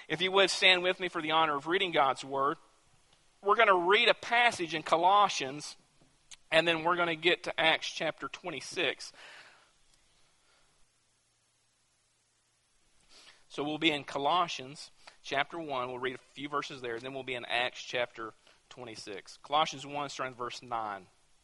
If you would stand with me for the honor of reading God's Word. We're going to read a passage in Colossians, and then we're going to get to Acts chapter 26. So we'll be in Colossians chapter 1. We'll read a few verses there, and then we'll be in Acts chapter 26. Colossians 1, starting at verse 9.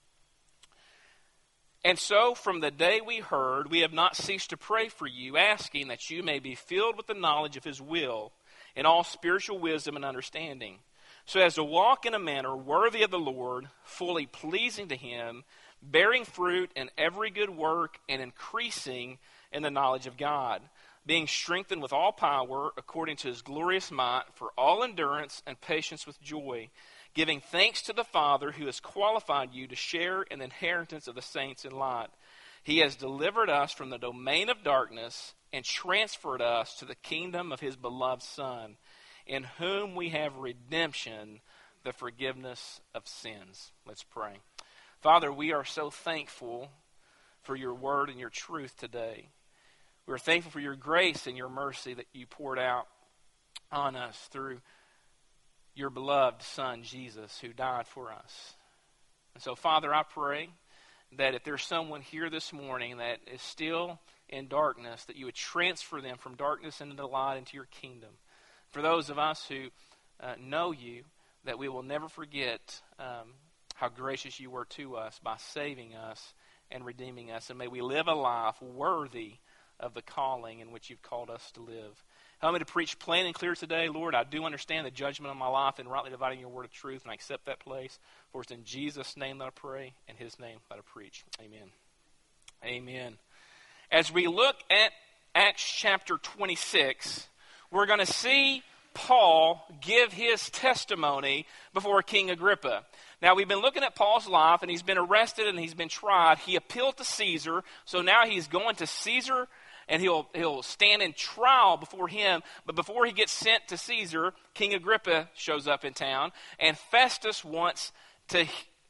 And so, from the day we heard, we have not ceased to pray for you, asking that you may be filled with the knowledge of his will, in all spiritual wisdom and understanding, so as to walk in a manner worthy of the Lord, fully pleasing to him, bearing fruit in every good work, and increasing in the knowledge of God, being strengthened with all power according to his glorious might, for all endurance and patience with joy, giving thanks to the Father who has qualified you to share in the inheritance of the saints in light. He has delivered us from the domain of darkness and transferred us to the kingdom of his beloved Son, in whom we have redemption, the forgiveness of sins. Let's pray. Father, we are so thankful for your word and your truth today. We are thankful for your grace and your mercy that you poured out on us through your beloved Son, Jesus, who died for us. And so, Father, I pray that if there's someone here this morning that is still in darkness, that you would transfer them from darkness into the light into your kingdom. For those of us who know you, that we will never forget how gracious you were to us by saving us and redeeming us. And may we live a life worthy of the calling in which you've called us to live. Help me to preach plain and clear today. Lord, I do understand the judgment of my life and rightly dividing your word of truth, and I accept that place. For it's in Jesus' name that I pray, and his name that I preach. Amen. Amen. As we look at Acts chapter 26, we're going to see Paul give his testimony before King Agrippa. Now, we've been looking at Paul's life, and he's been arrested and he's been tried. He appealed to Caesar, so now he's going to Caesar, and he'll stand in trial before him. But before he gets sent to Caesar, King Agrippa shows up in town, and Festus wants to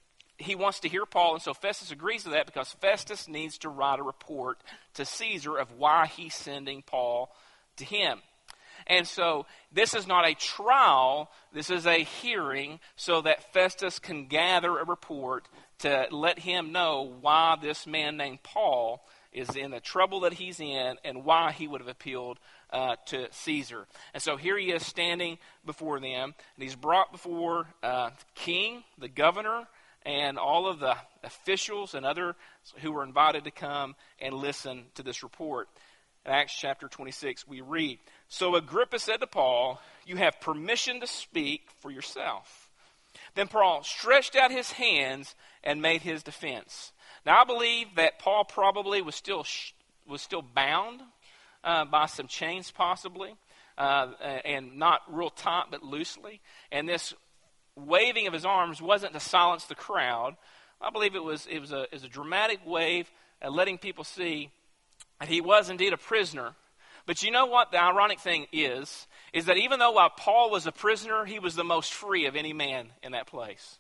hear Paul, and so Festus agrees to that because Festus needs to write a report to Caesar of why he's sending Paul to him. And so this is not a trial, this is a hearing so that Festus can gather a report to let him know why this man named Paul is in the trouble that he's in and why he would have appealed to Caesar. And so here he is standing before them, and he's brought before the king, the governor, and all of the officials and others who were invited to come and listen to this report. In Acts chapter 26, we read, So Agrippa said to Paul, You have permission to speak for yourself. Then Paul stretched out his hands and made his defense. Now I believe that Paul probably was still bound by some chains possibly, and not real tight but loosely. And this waving of his arms wasn't to silence the crowd. I believe it was a dramatic wave, letting people see that he was indeed a prisoner. But you know what the ironic thing is that even though while Paul was a prisoner, he was the most free of any man in that place.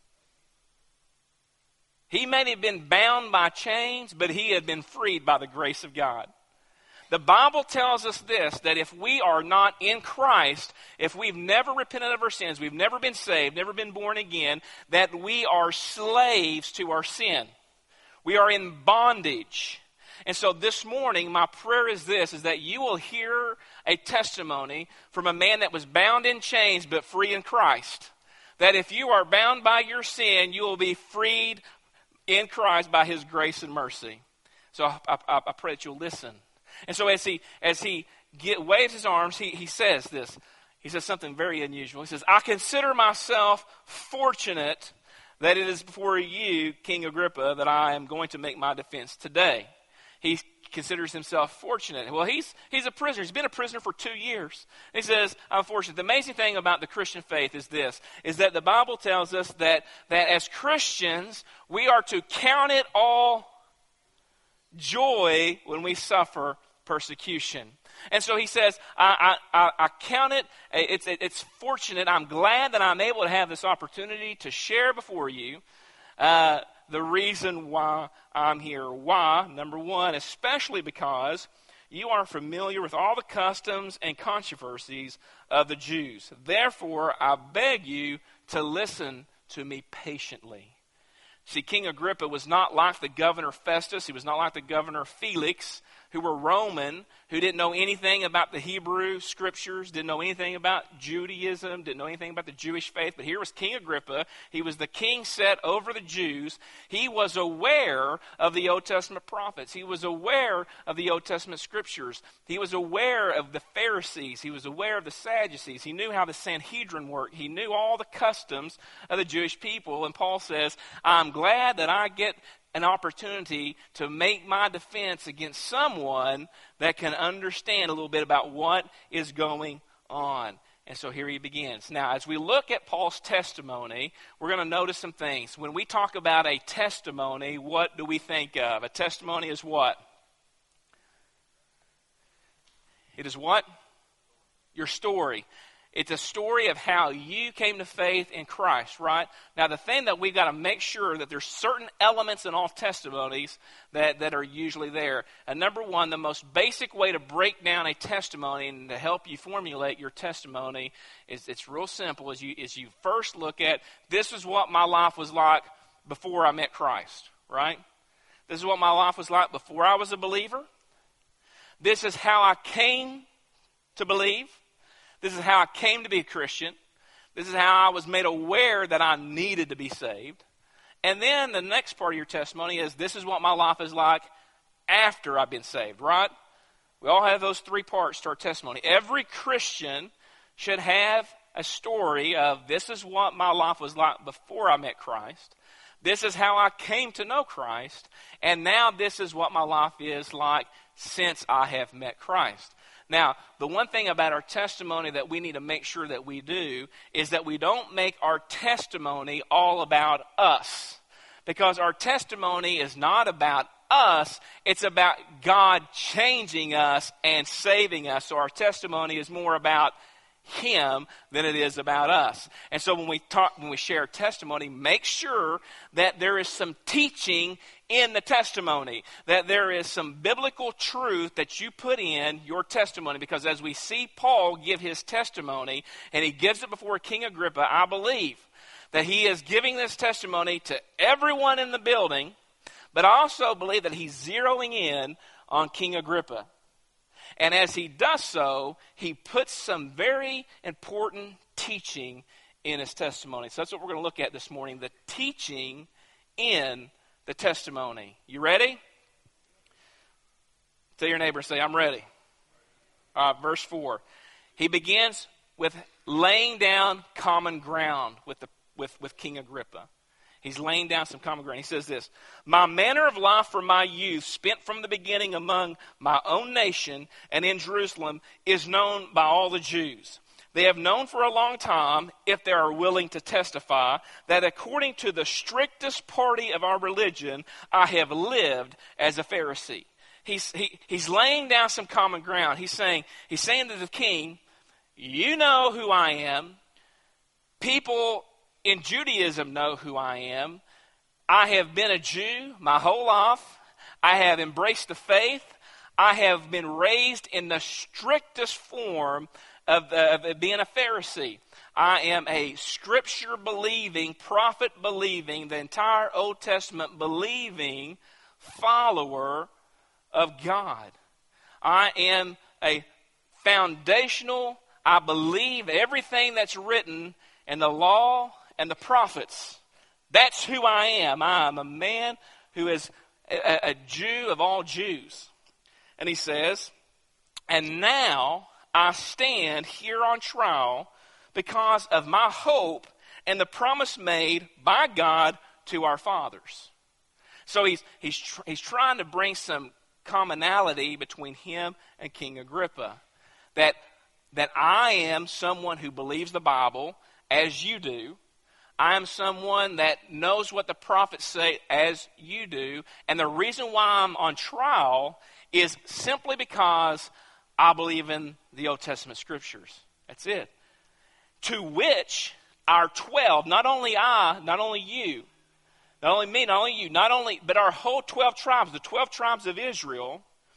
He may have been bound by chains, but he had been freed by the grace of God. The Bible tells us this, that if we are not in Christ, if we've never repented of our sins, we've never been saved, never been born again, that we are slaves to our sin. We are in bondage. And so this morning, my prayer is this, is that you will hear a testimony from a man that was bound in chains but free in Christ. That if you are bound by your sin, you will be freed in Christ by his grace and mercy. So I pray that you'll listen. And so as he waves his arms, he says this. He says something very unusual. He says, I consider myself fortunate that it is before you, King Agrippa, that I am going to make my defense today. He considers himself fortunate. Well, he's a prisoner. He's been a prisoner for 2 years. He says, I'm fortunate. The amazing thing about the Christian faith is this, is that the Bible tells us that as Christians, we are to count it all joy when we suffer persecution. And so he says, I count it, it's fortunate. I'm glad that I'm able to have this opportunity to share before you the reason why I'm here. Why? Number one, especially because you are familiar with all the customs and controversies of the Jews. Therefore, I beg you to listen to me patiently. See, King Agrippa was not like the governor Festus. He was not like the governor Felix, who were Roman, who didn't know anything about the Hebrew scriptures, didn't know anything about Judaism, didn't know anything about the Jewish faith. But here was King Agrippa. He was the king set over the Jews. He was aware of the Old Testament prophets. He was aware of the Old Testament scriptures. He was aware of the Pharisees. He was aware of the Sadducees. He knew how the Sanhedrin worked. He knew all the customs of the Jewish people. And Paul says, I'm glad that I get an opportunity to make my defense against someone that can understand a little bit about what is going on. And so here he begins. Now, as we look at Paul's testimony, we're going to notice some things. When we talk about a testimony, what do we think of? A testimony is what? It is what? Your story. It's a story of how you came to faith in Christ, right? Now, the thing that we've got to make sure that there's certain elements in all testimonies that are usually there. And number one, the most basic way to break down a testimony and to help you formulate your testimony is it's real simple. Is you first look at, this is what my life was like before I met Christ, right? This is what my life was like before I was a believer. This is how I came to believe. This is how I came to be a Christian. This is how I was made aware that I needed to be saved. And then the next part of your testimony is, this is what my life is like after I've been saved, right? We all have those three parts to our testimony. Every Christian should have a story of, this is what my life was like before I met Christ. This is how I came to know Christ. And now this is what my life is like since I have met Christ. Now, the one thing about our testimony that we need to make sure that we do is that we don't make our testimony all about us. Because our testimony is not about us, it's about God changing us and saving us. So our testimony is more about Him than it is about us. And so when we share testimony, make sure that there is some teaching in the testimony, that there is some biblical truth that you put in your testimony. Because as we see Paul give his testimony, and he gives it before King Agrippa, I believe that he is giving this testimony to everyone in the building, but I also believe that he's zeroing in on King Agrippa. And as he does so, he puts some very important teaching in his testimony. So that's what we're going to look at this morning, the teaching in the testimony. You ready? Tell your neighbor, say, I'm ready. Verse 4. He begins with laying down common ground with King Agrippa. He's laying down some common ground. He says this, my manner of life from my youth, spent from the beginning among my own nation and in Jerusalem, is known by all the Jews. They have known for a long time, if they are willing to testify, that according to the strictest party of our religion, I have lived as a Pharisee. He's laying down some common ground. He's saying to the king, you know who I am. People in Judaism know who I am. I have been a Jew my whole life. I have embraced the faith. I have been raised in the strictest form of being a Pharisee. I am a scripture-believing, prophet-believing, the entire Old Testament believing follower of God. I am a foundational, I believe everything that's written in the law and the prophets. That's who I am. I am a man who is a Jew of all Jews. And he says, and now I stand here on trial because of my hope and the promise made by God to our fathers. So he's trying to bring some commonality between him and King Agrippa. That I am someone who believes the Bible as you do. I am someone that knows what the prophets say as you do. And the reason why I'm on trial is simply because I believe in the Old Testament scriptures. That's it. To which our 12, not only I, not only you, not only me, not only you, but our whole 12 tribes, the 12 tribes of Israel,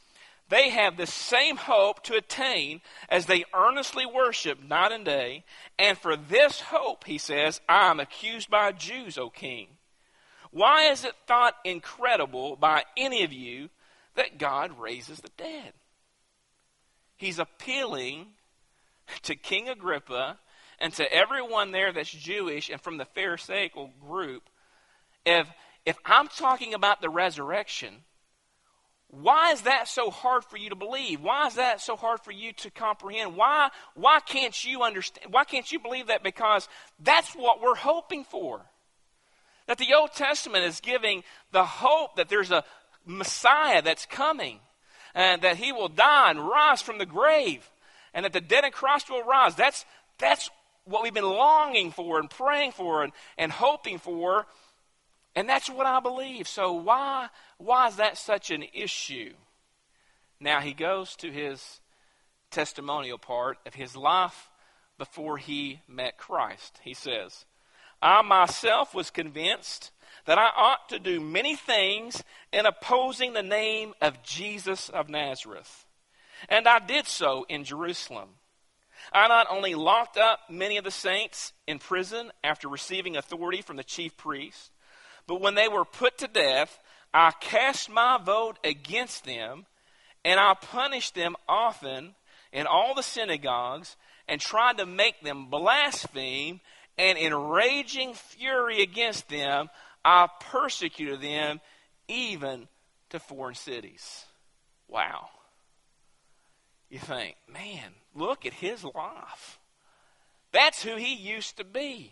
they have the same hope to attain as they earnestly worship night and day. And for this hope, he says, I am accused by Jews, O king. Why is it thought incredible by any of you that God raises the dead? He's appealing to King Agrippa and to everyone there that's Jewish and from the Pharisaical group. If I'm talking about the resurrection, why is that so hard for you to believe? Why is that so hard for you to comprehend? Why can't you understand? Why can't you believe that? Because that's what we're hoping for. That the Old Testament is giving the hope that there's a Messiah that's coming, and that he will die and rise from the grave, and that the dead in Christ will rise. That's what we've been longing for and praying for and hoping for, and that's what I believe. So why is that such an issue? Now he goes to his testimonial part of his life before he met Christ. He says, I myself was convinced that I ought to do many things in opposing the name of Jesus of Nazareth. And I did so in Jerusalem. I not only locked up many of the saints in prison after receiving authority from the chief priest, but when they were put to death, I cast my vote against them, and I punished them often in all the synagogues, and tried to make them blaspheme, and in raging fury against them, I persecuted them even to foreign cities. Wow. You think, man, look at his life. That's who he used to be.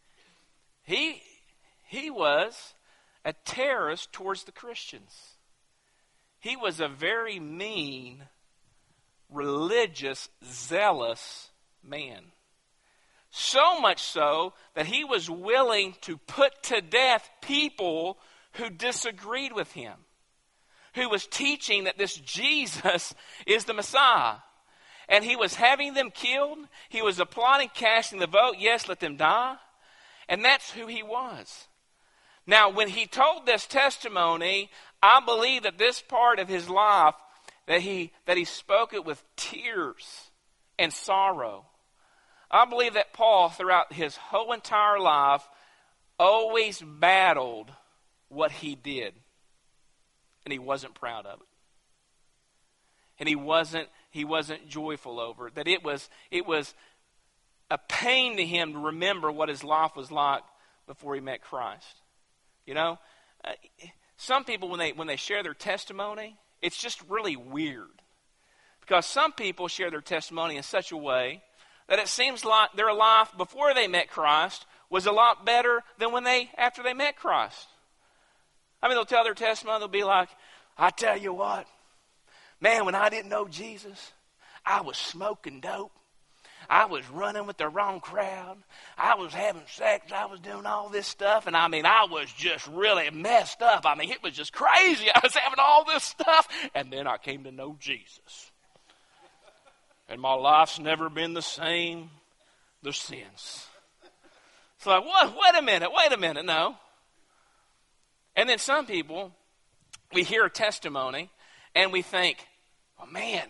He was a terrorist towards the Christians. He was a very mean, religious, zealous man. So much so that he was willing to put to death people who disagreed with him, who was teaching that this Jesus is the Messiah. And he was having them killed. He was applauding, casting the vote, yes, let them die. And that's who he was. Now, when he told this testimony, I believe that this part of his life, that he spoke it with tears and sorrow. I believe that Paul, throughout his whole entire life, always battled what he did. And he wasn't proud of it. And he wasn't joyful over it. That it was a pain to him to remember what his life was like before he met Christ. You know, some people, when they share their testimony, it's just really weird. Because some people share their testimony in such a way that it seems like their life before they met Christ was a lot better than after they met Christ. I mean, they'll tell their testimony, they'll be like, I tell you what, man, when I didn't know Jesus, I was smoking dope. I was running with the wrong crowd. I was having sex. I was doing all this stuff. And I mean, I was just really messed up. I mean, it was just crazy. I was having all this stuff. And then I came to know Jesus. And my life's never been the same since. It's like, what? Wait a minute. No. And then some people, we hear a testimony and we think, oh man,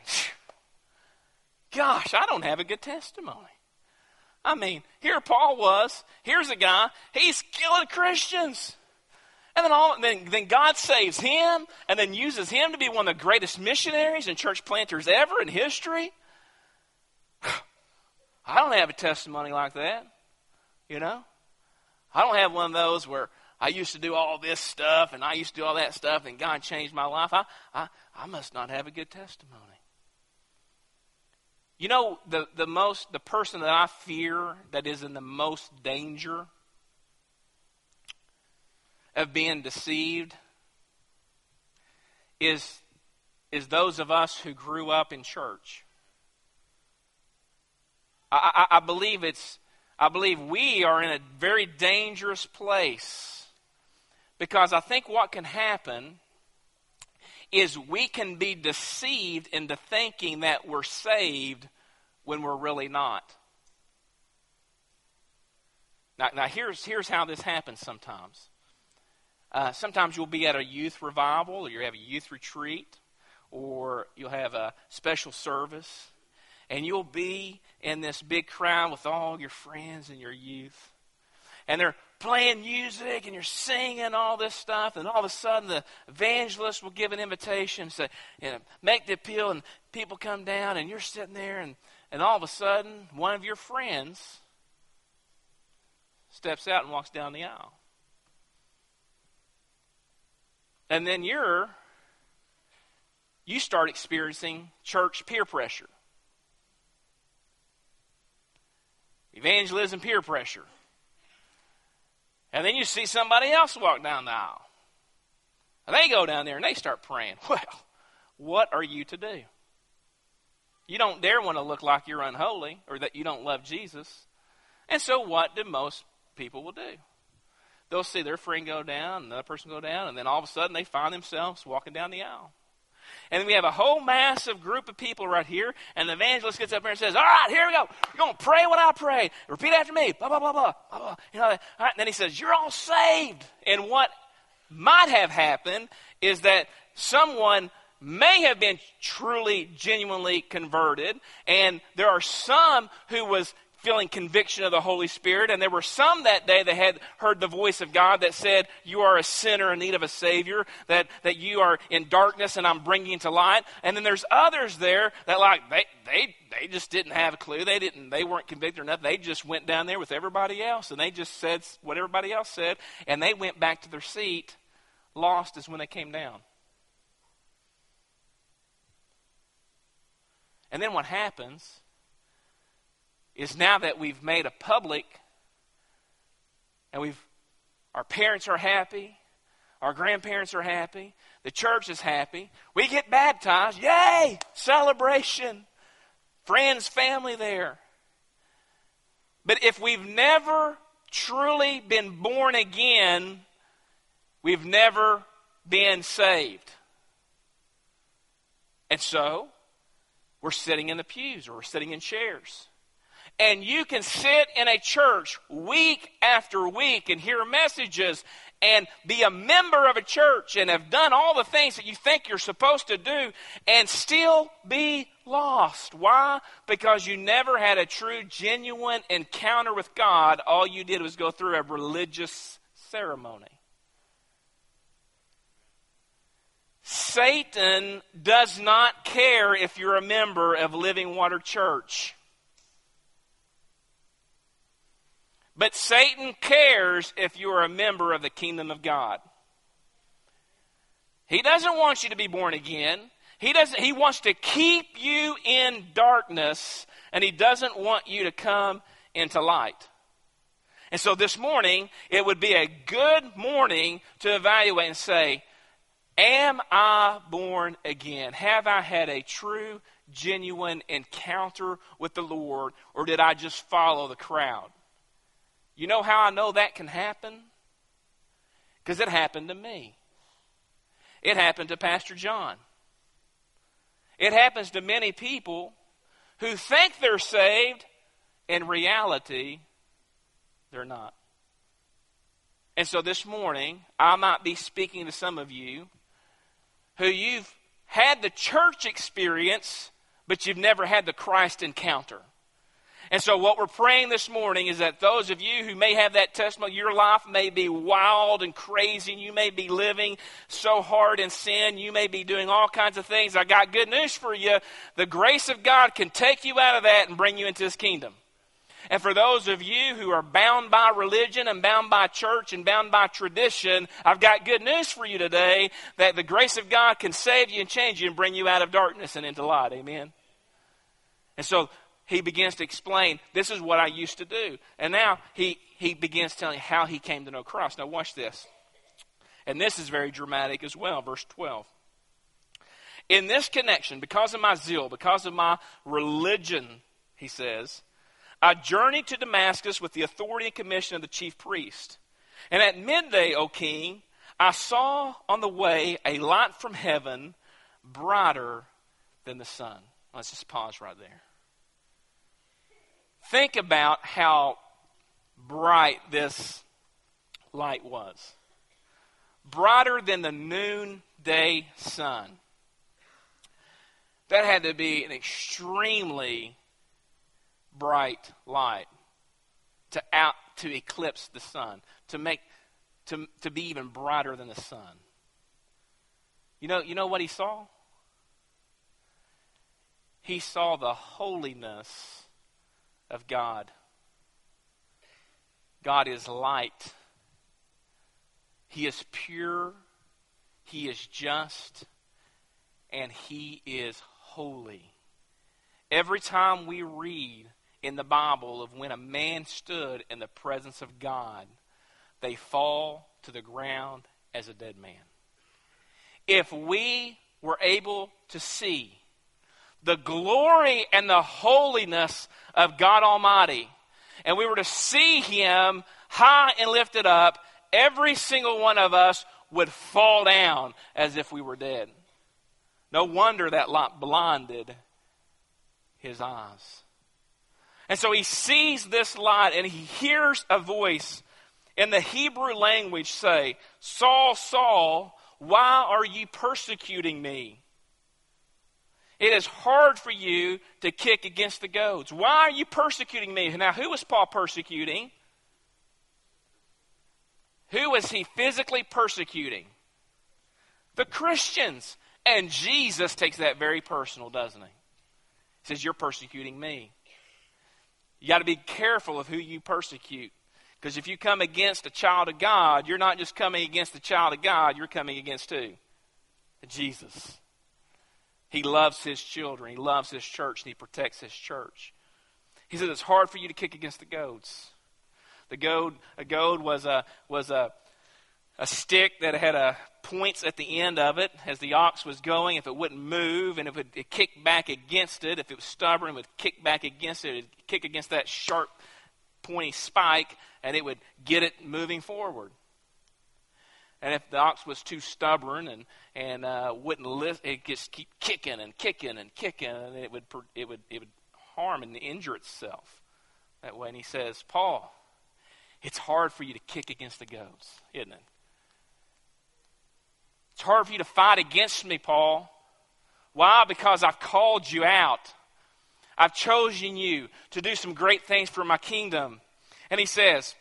gosh, I don't have a good testimony. I mean, here Paul was. Here's a guy. He's killing Christians. And then God saves him and then uses him to be one of the greatest missionaries and church planters ever in history. I don't have a testimony like that, you know. I don't have one of those where I used to do all this stuff and I used to do all that stuff and God changed my life. I must not have a good testimony. You know, the person that I fear that is in the most danger of being deceived is those of us who grew up in church. I believe we are in a very dangerous place, because I think what can happen is we can be deceived into thinking that we're saved when we're really not. Now here's how this happens sometimes. Sometimes you'll be at a youth revival, or you have a youth retreat, or you'll have a special service, and you'll be in this big crowd with all your friends and your youth. And they're playing music, and you're singing all this stuff, and all of a sudden the evangelist will give an invitation, say, make the appeal, and people come down, and you're sitting there, and all of a sudden one of your friends steps out and walks down the aisle. And then you start experiencing church peer pressure. Evangelism peer pressure. And then you see somebody else walk down the aisle. And they go down there and they start praying. Well, what are you to do? You don't dare want to look like you're unholy or that you don't love Jesus. And so what do most people will do? They'll see their friend go down, another person go down, and then all of a sudden they find themselves walking down the aisle. And then we have a whole massive group of people right here, and the evangelist gets up there and says, all right, here we go. You're going to pray what I pray. Repeat after me. Blah, blah, blah, blah, blah, blah. You know, all right, and then he says, you're all saved. And what might have happened is that someone may have been truly, genuinely converted, and there are some who was feeling conviction of the Holy Spirit, and there were some that day that had heard the voice of God that said, you are a sinner in need of a Savior, that you are in darkness and I'm bringing you to light. And then there's others there that they just didn't have a clue. They weren't convicted or nothing. They just went down there with everybody else, and they just said what everybody else said, and they went back to their seat lost as when they came down. And then what happens is now that we've made a public, and our parents are happy, our grandparents are happy, the church is happy, we get baptized, yay, celebration, friends, family there. But if we've never truly been born again, we've never been saved. And so, we're sitting in the pews, or we're sitting in chairs. And you can sit in a church week after week and hear messages and be a member of a church and have done all the things that you think you're supposed to do and still be lost. Why? Because you never had a true, genuine encounter with God. All you did was go through a religious ceremony. Satan does not care if you're a member of Living Water Church. But Satan cares if you are a member of the kingdom of God. He doesn't want you to be born again. He wants to keep you in darkness, and he doesn't want you to come into light. And so this morning, it would be a good morning to evaluate and say, am I born again? Have I had a true, genuine encounter with the Lord, or did I just follow the crowd? You know how I know that can happen? Because it happened to me. It happened to Pastor John. It happens to many people who think they're saved. In reality, they're not. And so this morning, I might be speaking to some of you who you've had the church experience, but you've never had the Christ encounter. And so what we're praying this morning is that those of you who may have that testimony, your life may be wild and crazy, and you may be living so hard in sin, you may be doing all kinds of things. I got good news for you. The grace of God can take you out of that and bring you into His kingdom. And for those of you who are bound by religion and bound by church and bound by tradition, I've got good news for you today, that the grace of God can save you and change you and bring you out of darkness and into light. Amen? And so he begins to explain, this is what I used to do. And now he begins telling how he came to know Christ. Now watch this. And this is very dramatic as well. Verse 12. In this connection, because of my zeal, because of my religion, he says, I journeyed to Damascus with the authority and commission of the chief priest. And at midday, O king, I saw on the way a light from heaven, brighter than the sun. Let's just pause right there. Think about how bright this light was. Brighter than the noonday sun. That had to be an extremely bright light to eclipse the sun, to be even brighter than the sun. You know what he saw? He saw the holiness of God. God is light. He is pure. He is just. And he is holy. Every time we read in the Bible of when a man stood in the presence of God, they fall to the ground as a dead man. If we were able to see the glory and the holiness of God Almighty, and we were to see him high and lifted up, every single one of us would fall down as if we were dead. No wonder that light blinded his eyes. And so he sees this light and he hears a voice in the Hebrew language say, "Saul, Saul, why are you persecuting me? It is hard for you to kick against the goads. Why are you persecuting me?" Now, who was Paul persecuting? Who was he physically persecuting? The Christians. And Jesus takes that very personal, doesn't he? He says, "You're persecuting me." You got to be careful of who you persecute. Because if you come against a child of God, you're not just coming against the child of God, you're coming against who? Jesus. He loves his children. He loves his church, and he protects his church. He says it's hard for you to kick against the goads. A goad was a stick that had points at the end of it as the ox was going. If it wouldn't move, and it kicked back against it. If it was stubborn, it would kick back against it. It would kick against that sharp, pointy spike, and it would get it moving forward. And if the ox was too stubborn and wouldn't lift, it just keep kicking and kicking and kicking, and it would harm and injure itself that way. And he says, "Paul, it's hard for you to kick against the goads, isn't it? It's hard for you to fight against me, Paul. Why? Because I've called you out. I've chosen you to do some great things for my kingdom." And he says,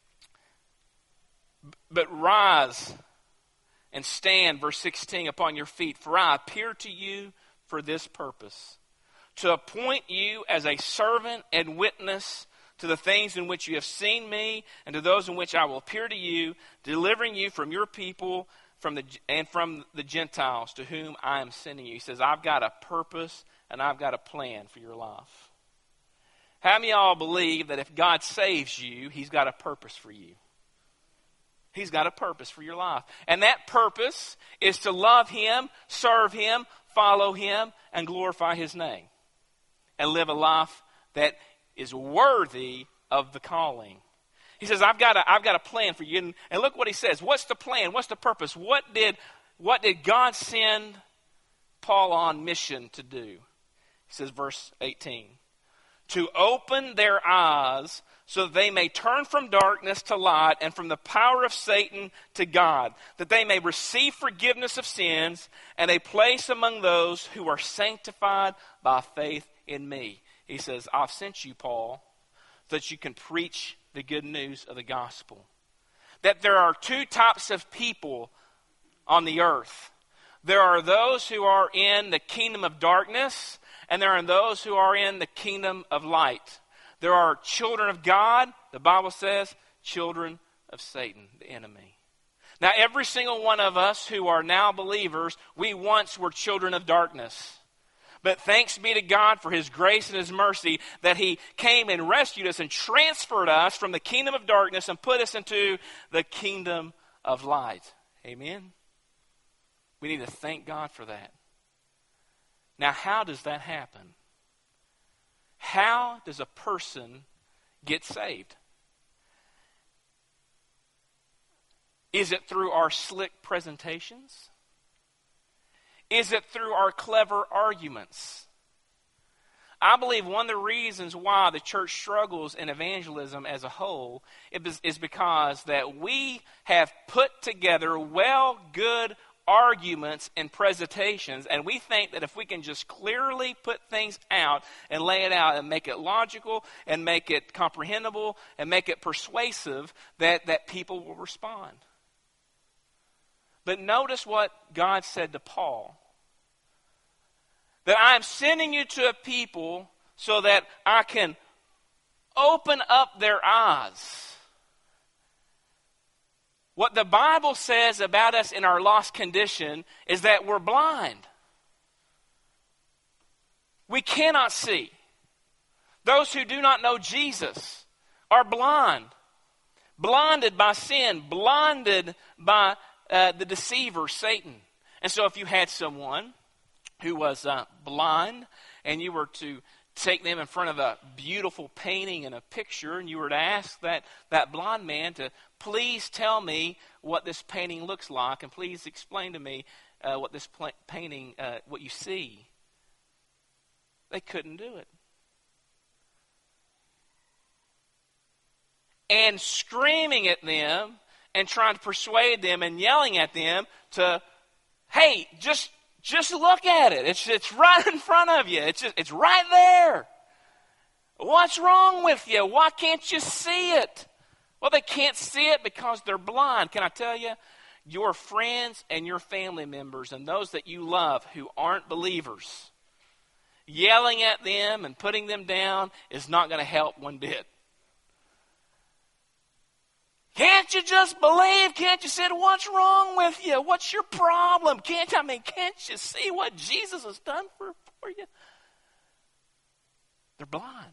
"But rise and stand," verse 16, "upon your feet, for I appear to you for this purpose, to appoint you as a servant and witness to the things in which you have seen me, and to those in which I will appear to you, delivering you from your people and from the Gentiles to whom I am sending you." He says, I've got a purpose and I've got a plan for your life. How many of y'all believe that if God saves you, he's got a purpose for you? He's got a purpose for your life. And that purpose is to love him, serve him, follow him, and glorify his name. And live a life that is worthy of the calling. He says, I've got a plan for you. And look what he says. What's the plan? What's the purpose? What did God send Paul on mission to do? He says, verse 18, "To open their eyes so that they may turn from darkness to light and from the power of Satan to God, that they may receive forgiveness of sins and a place among those who are sanctified by faith in me." He says, I've sent you, Paul, so that you can preach the good news of the gospel. That there are two types of people on the earth. There are those who are in the kingdom of darkness, and there are those who are in the kingdom of light. There are children of God, the Bible says, children of Satan, the enemy. Now, every single one of us who are now believers, we once were children of darkness. But thanks be to God for his grace and his mercy that he came and rescued us and transferred us from the kingdom of darkness and put us into the kingdom of light. Amen? We need to thank God for that. Now, how does that happen? How does a person get saved? Is it through our slick presentations? Is it through our clever arguments? I believe one of the reasons why the church struggles in evangelism as a whole is because that we have put together good arguments and presentations, and we think that if we can just clearly put things out and lay it out and make it logical and make it comprehensible and make it persuasive, that people will respond. But notice what God said to Paul. That I am sending you to a people so that I can open up their eyes. What the Bible says about us in our lost condition is that we're blind. We cannot see. Those who do not know Jesus are blind. Blinded by sin. Blinded by the deceiver, Satan. And so if you had someone who was blind and you were to take them in front of a beautiful painting and a picture, and you were to ask that blind man to please tell me what this painting looks like, and please explain to me what this painting, what you see. They couldn't do it. And screaming at them and trying to persuade them and yelling at them to, hey, just look at it. It's right in front of you. It's right there. What's wrong with you? Why can't you see it? Well, they can't see it because they're blind. Can I tell you? Your friends and your family members and those that you love who aren't believers, yelling at them and putting them down is not going to help one bit. Can't you just believe? Can't you see? What's wrong with you? What's your problem? Can't you see what Jesus has done for you? They're blind.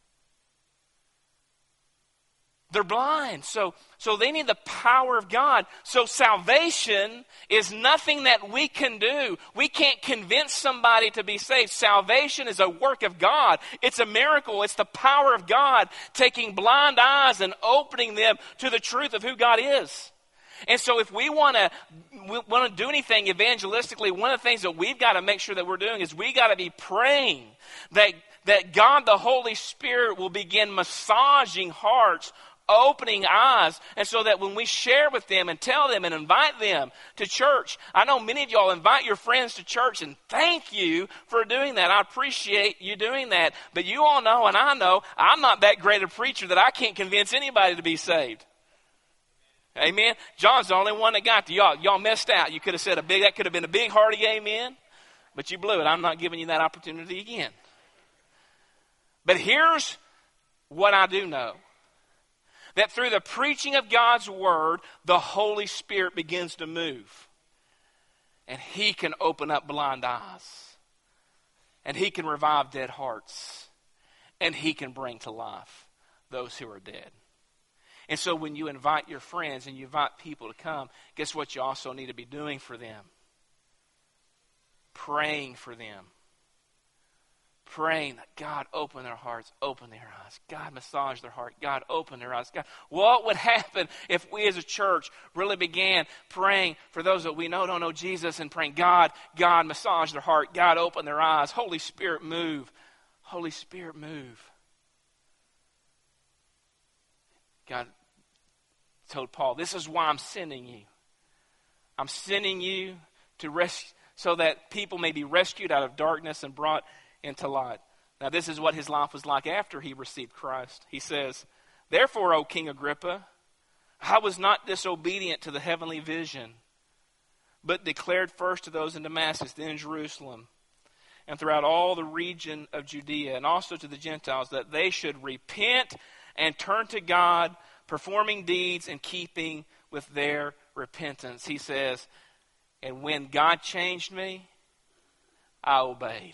They're blind. So they need the power of God. So salvation is nothing that we can do. We can't convince somebody to be saved. Salvation is a work of God. It's a miracle. It's the power of God taking blind eyes and opening them to the truth of who God is. And so if we want to do anything evangelistically, one of the things that we've got to make sure that we're doing is we got to be praying that God the Holy Spirit will begin massaging hearts, opening eyes, and so that when we share with them and tell them and invite them to church. I know many of y'all invite your friends to church, and thank you for doing that. I appreciate you doing that. But you all know, and I know, I'm not that great a preacher that I can't convince anybody to be saved. Amen. John's the only one that got to y'all. Y'all missed out. You could have said that could have been a big hearty amen, but you blew it. I'm not giving you that opportunity again. But here's what I do know. That through the preaching of God's word, the Holy Spirit begins to move. And He can open up blind eyes. And He can revive dead hearts. And He can bring to life those who are dead. And so when you invite your friends and you invite people to come, guess what you also need to be doing for them? Praying for them. Praying that God open their hearts, open their eyes. God massage their heart. God open their eyes. God, what would happen if we as a church really began praying for those that we know don't know Jesus and praying, God massage their heart. God open their eyes. Holy Spirit move. Holy Spirit move. God told Paul, this is why I'm sending you. I'm sending you to rescue so that people may be rescued out of darkness and brought into light. Now this is what his life was like after he received Christ. He says, therefore, O King Agrippa, I was not disobedient to the heavenly vision, but declared first to those in Damascus, then in Jerusalem, and throughout all the region of Judea, and also to the Gentiles, that they should repent and turn to God, performing deeds in keeping with their repentance. He says, and when God changed me, I obeyed.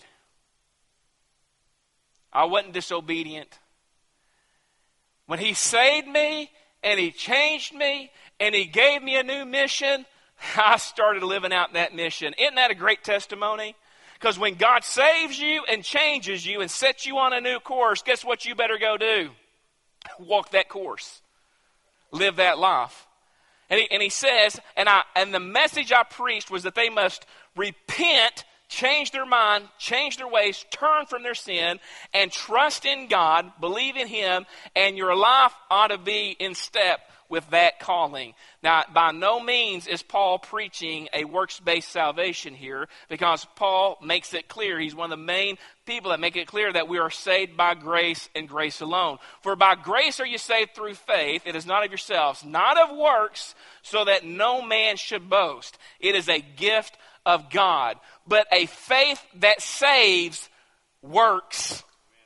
I wasn't disobedient. When He saved me and He changed me and He gave me a new mission, I started living out that mission. Isn't that a great testimony? Because when God saves you and changes you and sets you on a new course, guess what you better go do? Walk that course. Live that life. And he says, and the message I preached was that they must repent change their mind, change their ways, turn from their sin, and trust in God, believe in Him, and your life ought to be in step with that calling. Now, by no means is Paul preaching a works-based salvation here, because Paul makes it clear. He's one of the main people that make it clear that we are saved by grace and grace alone. For by grace are you saved through faith. It is not of yourselves, not of works, so that no man should boast. It is a gift of God. But a faith that saves works.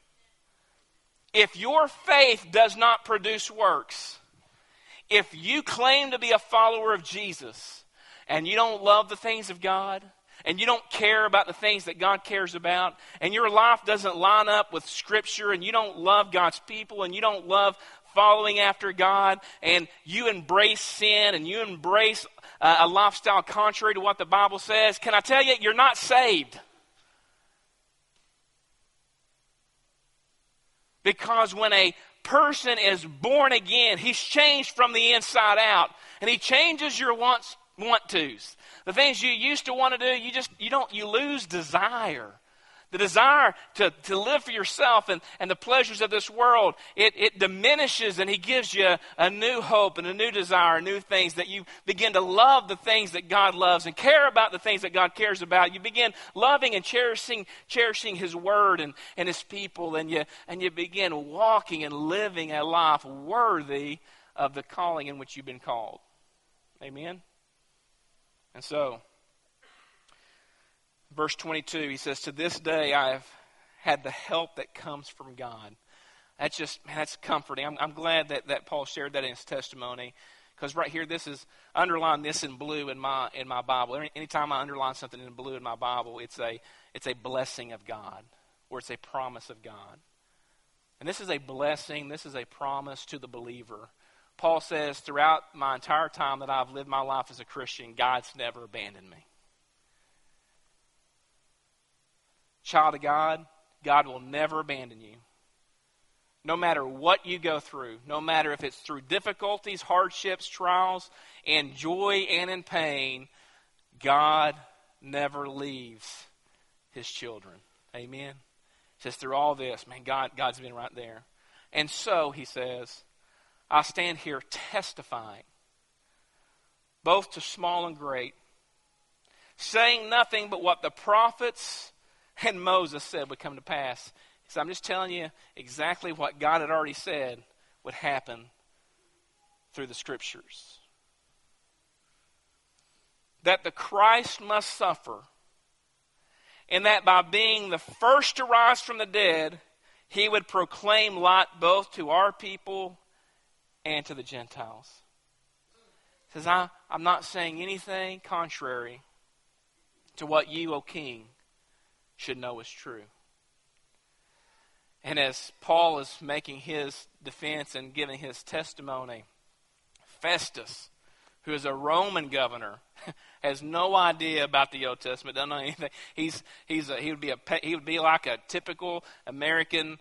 If your faith does not produce works, if you claim to be a follower of Jesus and you don't love the things of God and you don't care about the things that God cares about, and your life doesn't line up with Scripture, and you don't love God's people, and you don't love following after God, and you embrace sin and you embrace a lifestyle contrary to what the Bible says, can I tell you, you're not saved. Because when a person is born again, he's changed from the inside out, and he changes your want tos. The things you used to want to do, you lose desire. The desire to live for yourself and the pleasures of this world, it diminishes, and He gives you a new hope and a new desire, new things, that you begin to love the things that God loves and care about the things that God cares about. You begin loving and cherishing His Word and His people, and you begin walking and living a life worthy of the calling in which you've been called. Amen? And so, verse 22, he says, to this day I have had the help that comes from God. That's comforting. I'm glad that Paul shared that in his testimony, because right here, underline this in blue in my Bible. Anytime I underline something in blue in my Bible, it's a blessing of God, or it's a promise of God. And this is a blessing, this is a promise to the believer. Paul says, throughout my entire time that I've lived my life as a Christian, God's never abandoned me. Child of God, God will never abandon you. No matter what you go through, no matter if it's through difficulties, hardships, trials, in joy and in pain, God never leaves His children. Amen? He says through all this, man, God's been right there. And so, he says, I stand here testifying, both to small and great, saying nothing but what the prophets and Moses said would come to pass. So I'm just telling you exactly what God had already said would happen through the Scriptures. That the Christ must suffer, and that by being the first to rise from the dead, He would proclaim light both to our people and to the Gentiles. He says, I'm not saying anything contrary to what you, O King, should know is true. And as Paul is making his defense and giving his testimony, Festus, who is a Roman governor, has no idea about the Old Testament, doesn't know anything. He would be like a typical American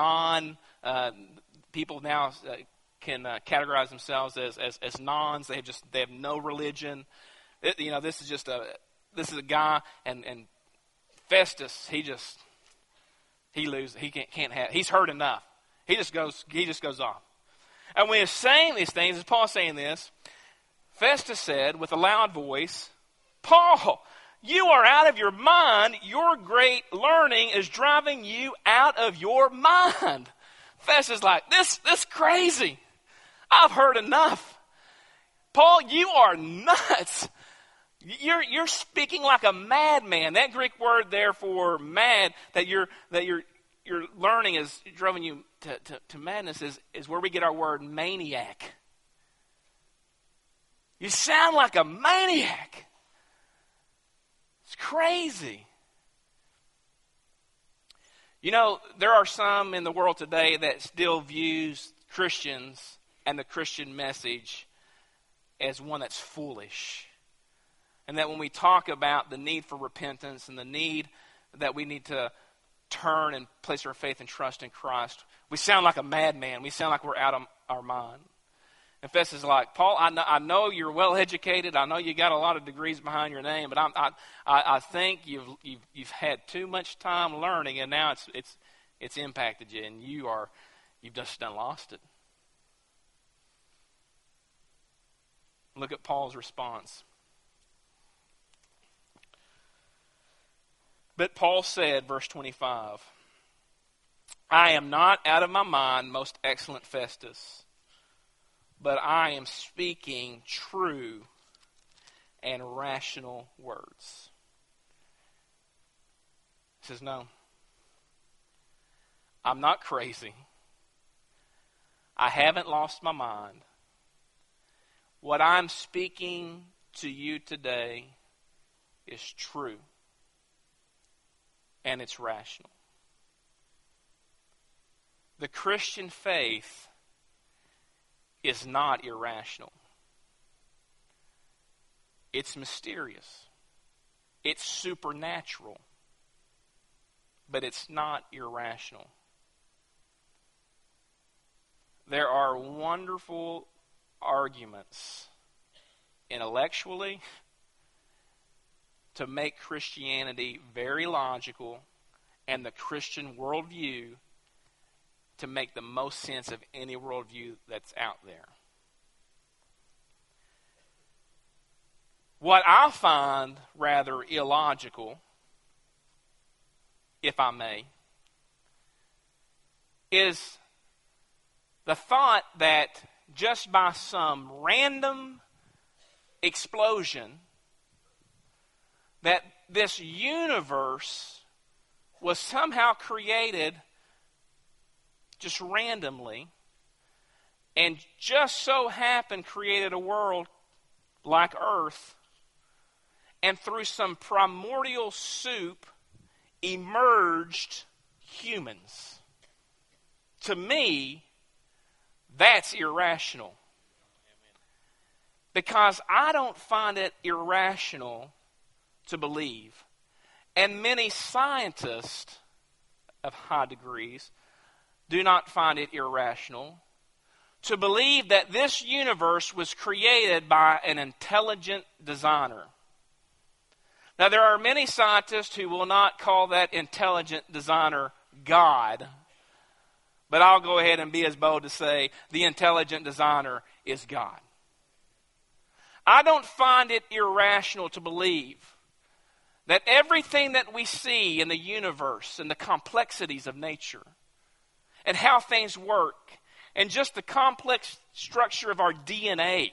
people now can categorize themselves as nons. They have no religion. This is a guy, and Festus, he loses. He can't have. He's heard enough. He just goes off. And when he's saying these things, as Paul's saying this, Festus said with a loud voice, Paul, you are out of your mind. Your great learning is driving you out of your mind. Festus is like, this crazy. I've heard enough. Paul, you are nuts. You're speaking like a madman. That Greek word there for mad, that your learning is driving you to madness, is where we get our word maniac. You sound like a maniac. It's crazy. There are some in the world today that still views Christians and the Christian message as one that's foolish. And that when we talk about the need for repentance and the need that we need to turn and place our faith and trust in Christ, we sound like a madman. We sound like we're out of our mind. And Festus is like, Paul, I know you're well educated. I know you got a lot of degrees behind your name, but I think you've had too much time learning, and now it's impacted you, and you've just done lost it. Look at Paul's response. But Paul said, verse 25, I am not out of my mind, most excellent Festus, but I am speaking true and rational words. He says, no, I'm not crazy. I haven't lost my mind. What I'm speaking to you today is true, and it's rational. The Christian faith is not irrational. It's mysterious. It's supernatural. But it's not irrational. There are wonderful arguments intellectually to make Christianity very logical and the Christian worldview to make the most sense of any worldview that's out there. What I find rather illogical, if I may, is the thought that just by some random explosion that this universe was somehow created just randomly, and just so happened created a world like Earth, and through some primordial soup emerged humans. To me, that's irrational. Because I don't find it irrational to believe, and many scientists of high degrees do not find it irrational to believe that this universe was created by an intelligent designer. Now, there are many scientists who will not call that intelligent designer God, but I'll go ahead and be as bold to say the intelligent designer is God. I don't find it irrational to believe that everything that we see in the universe and the complexities of nature and how things work, and just the complex structure of our DNA,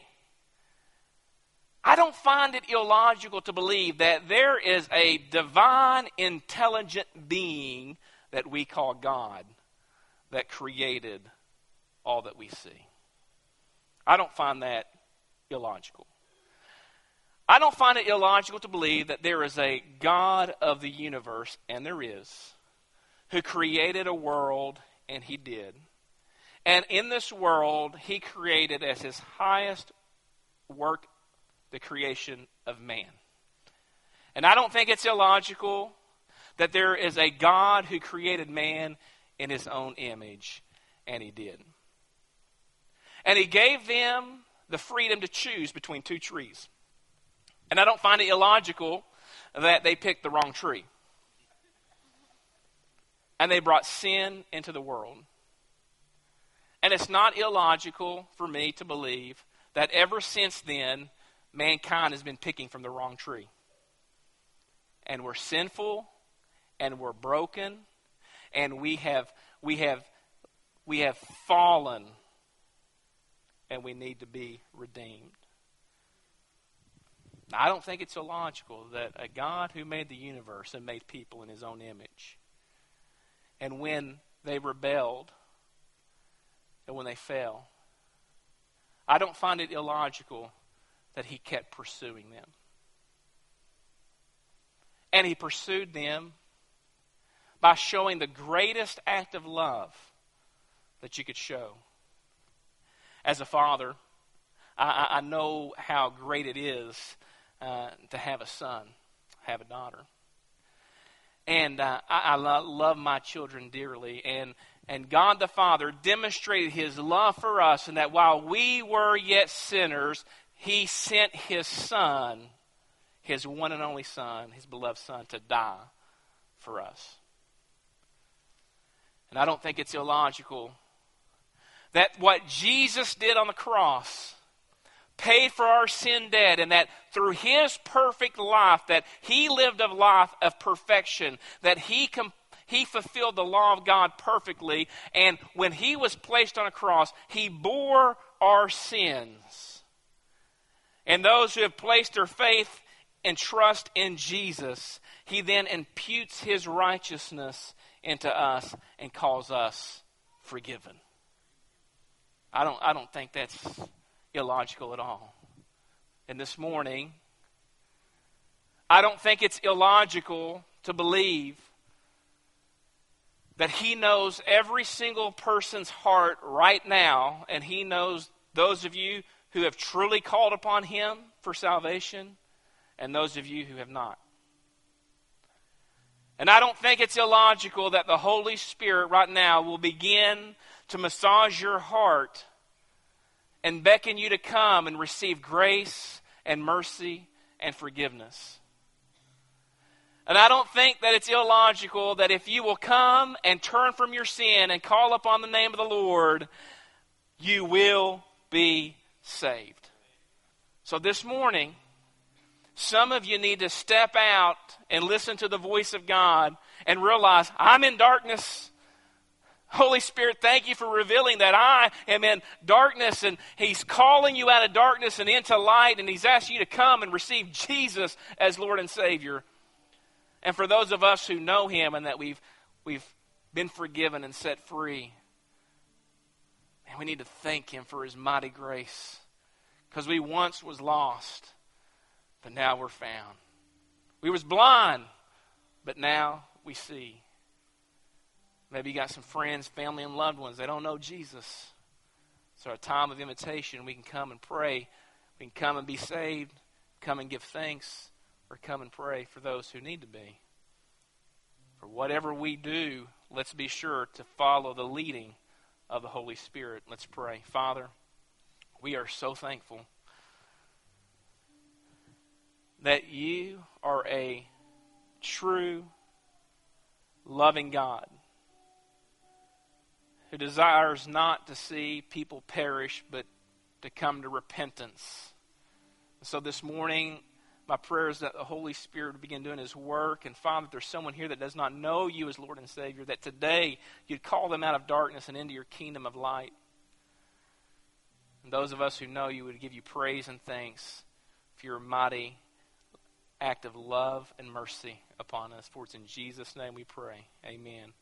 I don't find it illogical to believe that there is a divine, intelligent being that we call God that created all that we see. I don't find that illogical. I don't find it illogical to believe that there is a God of the universe, and there is, who created a world. And he did. And in this world, he created as his highest work the creation of man. And I don't think it's illogical that there is a God who created man in his own image. And he did. And he gave them the freedom to choose between two trees. And I don't find it illogical that they picked the wrong tree. And they brought sin into the world. And it's not illogical for me to believe that ever since then, mankind has been picking from the wrong tree. And we're sinful, and we're broken, and we have fallen, and we need to be redeemed. Now, I don't think it's illogical that a God who made the universe and made people in his own image, and when they rebelled, and when they fell, I don't find it illogical that he kept pursuing them. And he pursued them by showing the greatest act of love that you could show. As a father, I know how great it is to have a son, have a daughter. And I love my children dearly. And And God the Father demonstrated his love for us, and that while we were yet sinners, he sent his Son, his one and only Son, his beloved Son, to die for us. And I don't think it's illogical that what Jesus did on the cross paid for our sin debt, and that through his perfect life, that he lived a life of perfection, that he fulfilled the law of God perfectly, and when he was placed on a cross, he bore our sins. And those who have placed their faith and trust in Jesus, he then imputes his righteousness into us and calls us forgiven. I don't think that's illogical at all. And this morning, I don't think it's illogical to believe that he knows every single person's heart right now, and he knows those of you who have truly called upon him for salvation, and those of you who have not. And I don't think it's illogical that the Holy Spirit right now will begin to massage your heart and beckon you to come and receive grace and mercy and forgiveness. And I don't think that it's illogical that if you will come and turn from your sin and call upon the name of the Lord, you will be saved. So this morning, some of you need to step out and listen to the voice of God and realize, I'm in darkness. Holy Spirit, thank you for revealing that I am in darkness, and he's calling you out of darkness and into light, and he's asking you to come and receive Jesus as Lord and Savior. And for those of us who know him and that we've been forgiven and set free, man, we need to thank him for his mighty grace, because we once was lost, but now we're found. We was blind, but now we see. Maybe you got some friends, family, and loved ones. They don't know Jesus. So a time of invitation, we can come and pray. We can come and be saved, come and give thanks, or come and pray for those who need to be. For whatever we do, let's be sure to follow the leading of the Holy Spirit. Let's pray. Father, we are so thankful that you are a true, loving God who desires not to see people perish, but to come to repentance. So this morning, my prayer is that the Holy Spirit would begin doing his work. And Father, if there's someone here that does not know you as Lord and Savior, that today you'd call them out of darkness and into your kingdom of light. And those of us who know you would give you praise and thanks for your mighty act of love and mercy upon us. For it's in Jesus' name we pray. Amen.